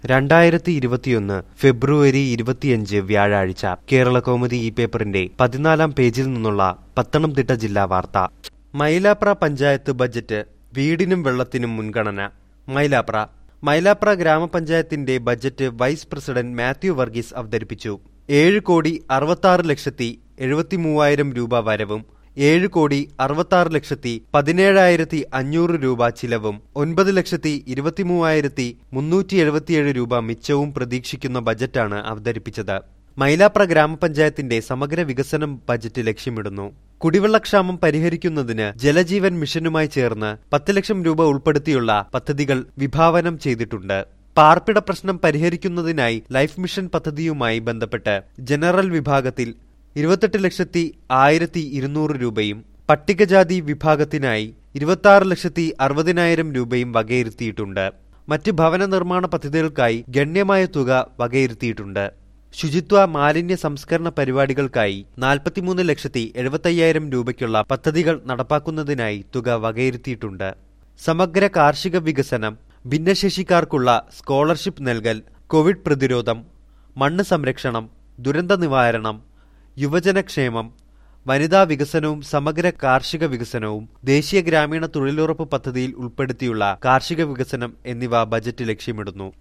2021 ഫെബ്രുവരി 25 വ്യാഴാഴ്ച കേരളകൗമുദി ഈ പേപ്പറിന്റെ 14-ാം പേജിൽ നിന്നുള്ള പത്തനംതിട്ട ജില്ലാ വാർത്ത. മൈലാപ്ര പഞ്ചായത്ത് ബജറ്റ് വീടിനും വെള്ളത്തിനും മുൻഗണന. മൈലാപ്ര ഗ്രാമപഞ്ചായത്തിന്റെ budget vice president Mathew Varghese അവതരിപ്പിച്ചു. 7,66,73,000 രൂപ വരവും 7,66,17,500 രൂപ ചിലവും 9,23,377 രൂപ മിച്ചവും പ്രതീക്ഷിക്കുന്ന ബജറ്റാണ് അവതരിപ്പിച്ചത്. മൈലാപ്ര ഗ്രാമപഞ്ചായത്തിന്റെ സമഗ്ര വികസനം ബജറ്റ് ലക്ഷ്യമിടുന്നു. കുടിവെള്ളക്ഷാമം പരിഹരിക്കുന്നതിന് ജലജീവൻ മിഷനുമായി ചേർന്ന് 10 ലക്ഷം രൂപ ഉൾപ്പെടുത്തിയുള്ള പദ്ധതികൾ വിഭാവനം ചെയ്തിട്ടുണ്ട്. പാർപ്പിട പ്രശ്നം പരിഹരിക്കുന്നതിനായി ലൈഫ് മിഷൻ പദ്ധതിയുമായി ബന്ധപ്പെട്ട് ജനറൽ വിഭാഗത്തിൽ 28,01,200 രൂപയും പട്ടികജാതി വിഭാഗത്തിനായി 26,60,000 രൂപയും വകയിരുത്തിയിട്ടുണ്ട്. മറ്റ് ഭവന നിർമ്മാണ പദ്ധതികൾക്കായി ഗണ്യമായ തുക വകയിരുത്തിയിട്ടുണ്ട്. ശുചിത്വ മാലിന്യ സംസ്കരണ പരിപാടികൾക്കായി 43,75,000 രൂപയ്ക്കുള്ള പദ്ധതികൾ നടപ്പാക്കുന്നതിനായി തുക വകയിരുത്തിയിട്ടുണ്ട്. സമഗ്ര കാർഷിക വികസനം, ഭിന്നശേഷിക്കാർക്കുള്ള സ്കോളർഷിപ്പ് നൽകൽ, കോവിഡ് പ്രതിരോധം, മണ്ണ് സംരക്ഷണം, ദുരന്ത നിവാരണം, യുവജനക്ഷേമം, വനിതാ വികസനവും സമഗ്ര കാർഷിക വികസനവും ദേശീയ ഗ്രാമീണ തൊഴിലുറപ്പ് പദ്ധതിയിൽ ഉൾപ്പെടുത്തിയുള്ള കാർഷിക വികസനം എന്നിവ ബജറ്റ് ലക്ഷ്യമിടുന്നു.